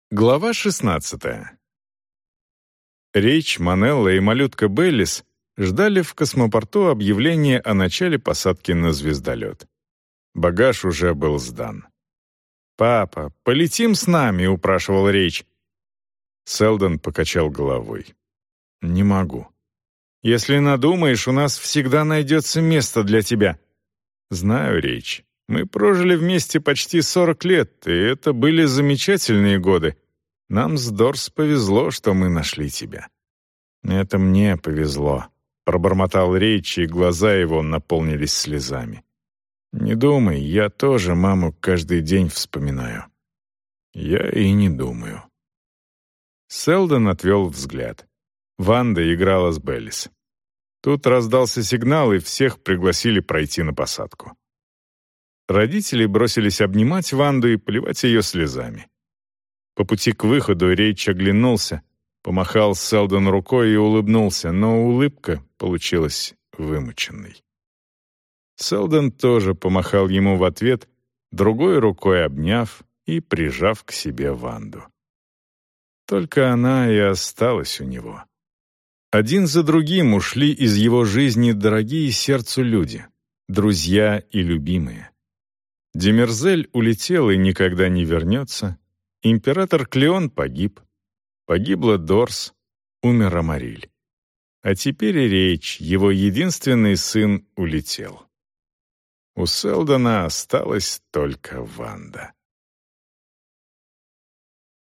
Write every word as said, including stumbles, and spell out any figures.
Глава шестнадцатая. Рейч, Манелла и малютка Беллис ждали в космопорту объявления о начале посадки на звездолет. Багаж уже был сдан. «Папа, полетим с нами?» — упрашивал Рейч. Селдон покачал головой. «Не могу. Если надумаешь, у нас всегда найдется место для тебя». «Знаю, Рейч. Мы прожили вместе почти сорок лет, и это были замечательные годы. Нам с Дорс повезло, что мы нашли тебя». «Это мне повезло», — пробормотал Рейч, и глаза его наполнились слезами. «Не думай, я тоже маму каждый день вспоминаю». «Я и не думаю». Селдон отвел взгляд. Ванда играла с Беллис. Тут раздался сигнал, и всех пригласили пройти на посадку. Родители бросились обнимать Ванду и поливать ее слезами. По пути к выходу Рейч оглянулся, помахал Селдону рукой и улыбнулся, но улыбка получилась вымученной. Селдон тоже помахал ему в ответ, другой рукой обняв и прижав к себе Ванду. Только она и осталась у него. Один за другим ушли из его жизни дорогие сердцу люди, друзья и любимые. Демерзель улетел и никогда не вернется. Император Клеон погиб. Погибла Дорс. Умер Амариль. А теперь и Рейч, его единственный сын, улетел. У Селдона осталась только Ванда.